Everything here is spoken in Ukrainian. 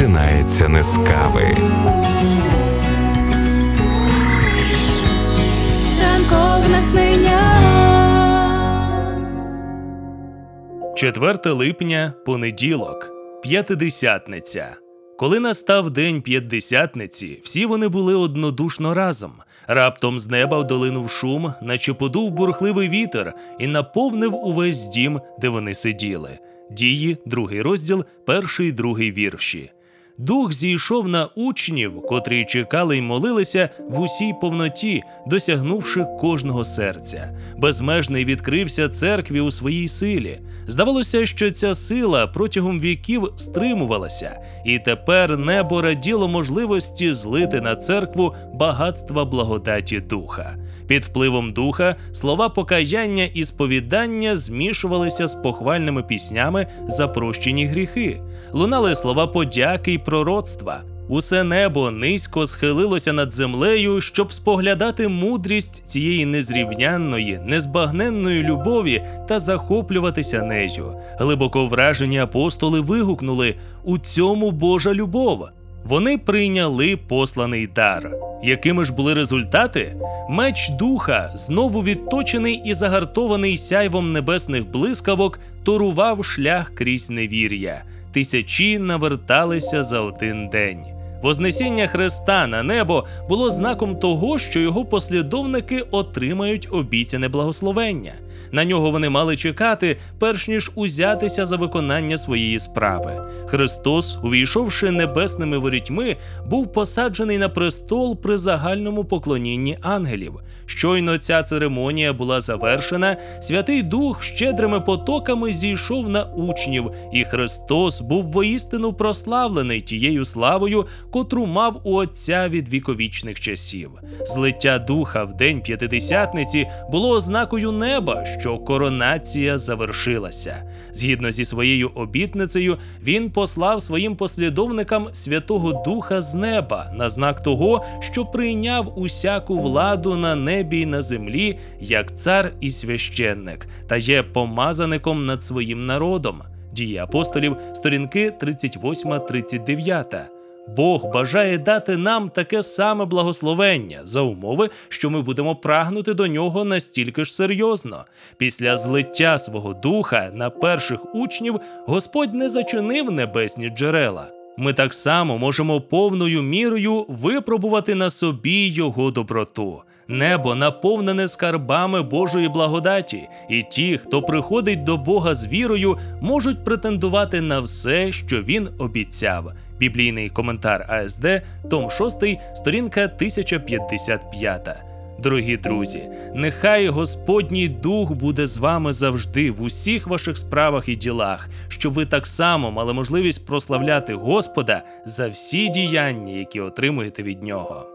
починається не з кави. Ранкове натхнення. 4 липня, понеділок, П'ятидесятниця. Коли настав день П'ятдесятниці, всі вони були однодушно разом. Раптом з неба долинув шум, наче подув бурхливий вітер, і наповнив увесь дім, де вони сиділи. Дії, 2 розділ, 1-2 вірші. Дух зійшов на учнів, котрі чекали й молилися в усій повноті, досягнувши кожного серця. Безмежний відкрився церкві у своїй силі. Здавалося, що ця сила протягом віків стримувалася, і тепер небо раділо можливості злити на церкву багатства благодаті Духа. Під впливом Духа слова покаяння і сповідання змішувалися з похвальними піснями за прощені гріхи. Лунали слова подяки й пророцтва. Усе небо низько схилилося над землею, щоб споглядати мудрість цієї незрівнянної, незбагненної любові та захоплюватися нею. Глибоко вражені апостоли вигукнули: «У цьому Божа любов!» Вони прийняли посланий дар. Якими ж були результати? Меч Духа, знову відточений і загартований сяйвом небесних блискавок, торував шлях крізь невір'я. Тисячі наверталися за один день. Вознесіння Христа на небо було знаком того, що його послідовники отримають обіцяне благословення. На нього вони мали чекати, перш ніж узятися за виконання своєї справи. Христос, увійшовши небесними ворітьми, був посаджений на престол при загальному поклонінні ангелів. Щойно ця церемонія була завершена, Святий Дух щедрими потоками зійшов на учнів, і Христос був воістину прославлений тією славою, котру мав у Отця від віковічних часів. Злиття Духа в день П'ятидесятниці було ознакою неба, що коронація завершилася. Згідно зі своєю обітницею, Він послав своїм послідовникам Святого Духа з неба на знак того, що прийняв усяку владу на небі й на землі, як цар і священник, та є помазаником над своїм народом. Дії апостолів, сторінки 38-39. Бог бажає дати нам таке саме благословення, за умови, що ми будемо прагнути до нього настільки ж серйозно. Після злиття свого Духа на перших учнів Господь не зачинив небесні джерела. Ми так само можемо повною мірою випробувати на собі Його доброту. Небо наповнене скарбами Божої благодаті, і ті, хто приходить до Бога з вірою, можуть претендувати на все, що Він обіцяв. Біблійний коментар АСД, том 6, сторінка 1055. Дорогі друзі, нехай Господній Дух буде з вами завжди в усіх ваших справах і ділах, щоб ви так само мали можливість прославляти Господа за всі діяння, які отримуєте від Нього.